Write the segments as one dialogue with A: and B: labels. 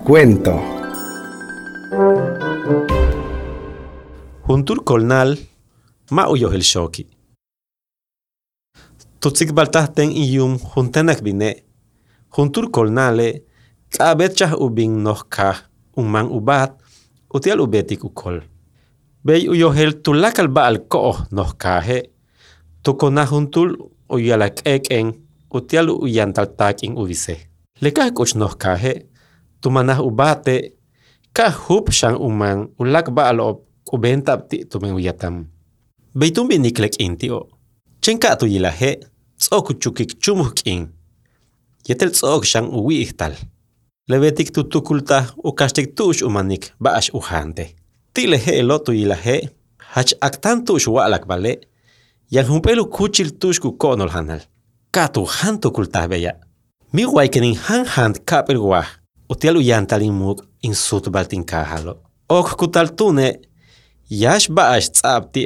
A: Cuento.
B: Juntur kolnal ma uyoh el shoki. Tutsik baltahten iyum juntenak bine. Juntur kolnale kabetchah ubing nohka umang ubat utial ubetik ukol. Bey uyohel tulakal baal koh nohkahe. Tukona juntul uyalak eken utial uyantaltak in uvise. Lekah kuch nohkahe. Tumanah ubate ka hup shang umang ulak baal op ubentab ti tumen uyatam. Beitum biniklek inti o. Chenka tu yilahe tsok chukik chumuh kin. Yetel tsok shang uwi ihtal. Levetik tutukulta ukashtik tush umanik baash uhante. Tilehe elo tu yilahe hach aktan tush waalak bale. Yang humpelu kuchil tush ku konol hanal. Katu hantu kulta beya. Mi waikenin hand kapel wah. Utial uyantalin muk in sut baltin kahalo. Ok kutal tune yash baash tsabti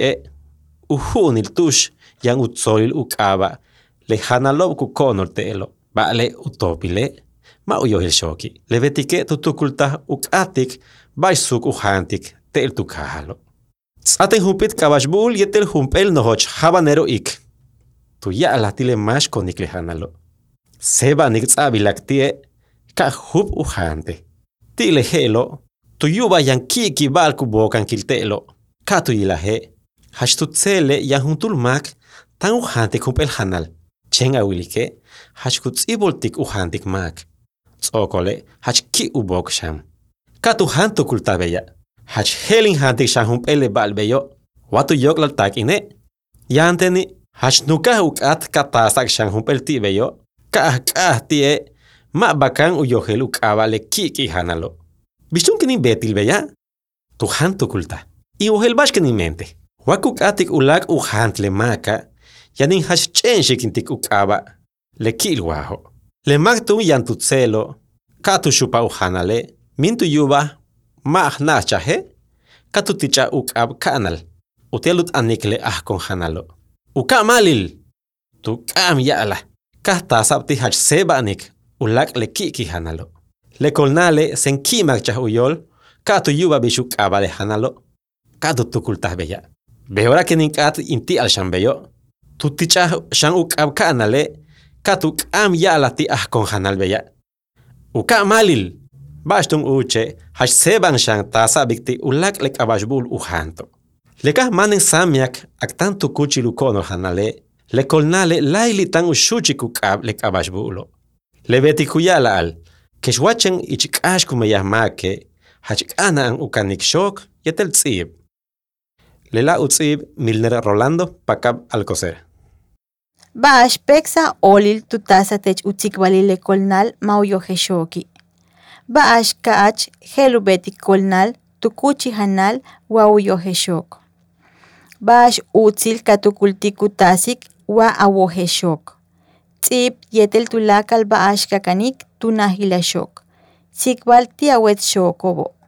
B: uhunil tush yang utsolil ukaba le hanalob ku konol teelo. Baale utopile ma uyohil shoki. Levetike tutukulta ukatik baisuk uhantik teel tu kahalo. Tsaten humpit kabashbul yetel humpel nohoch habanero ik. Tu ya alatile mash konik le hanalo. Seba nik tsabilak tie ka hup uhante. Tile helo, tu yuba yang kiki balku bokan kiltelo. Ka tu yilahe, hashtu tsele yang huntul mak tan uhantik humpel hanal. Chen awilike, hashkut iboltik uhantik mak. Tsokole, hashki ubok sham. Ka tu hantu kultabeya. Hash helin hantik sham humpele balbeyo. Watu yoklal tak ine. Yanteni, hash nukah ukat katasak sham humpel tibeyo. Kah tie ma bakan uyohel ukaba le kiki hanalo. Bishun kini betil beya? Tu hantu kulta. I uhel bash kini mente. Wakuk atik ulak uhant le maka. Yanin hash chenshik intik ukaba le kilwaho. Le mak tu yantu tselo. Katu shupa uhanale. Mintu yuba ma nachahe. Katu ticha ukab kanal. Utelut anikle ahkon hanalo. Uka malil. Tu kam yala. Kahta sabti hach sebanik ulak le kiki hanalo. Le kolnale sen kimak chah uyol, katu yuba bishuk abale hanalo. Katu tukultah beya. Behora kenin kat inti al shambeyo. Tuti chah shan ukab kanale, katu kam yalati ahkon hanal beya. Uka malil. Bashtung uche hach seban shan tasabikti ulak lek abashbul uhanto. Lekah manen samyak ak tantu kuchilu kono hanale. Le kolnale laili tan ushuchi kukab lek abashbulo. Le beti kuyala al. Keshwachen ichikash kumeyahmake. Hachikana an ukanik shok yetel tsib. Lela utsib Milner Rolando pakab alcocer.
C: Baash peksa olil tutasa tech utikbali le kolnal mauyohe shoki. Baash kaach helu beti kolnal tukuchi hanal wauyohe shok. Baash utsil katukultiku tasik wa awohe shok. Tsib yetel tulakal baash kakanik tunahila shok. Sikbal tiawet shokobo.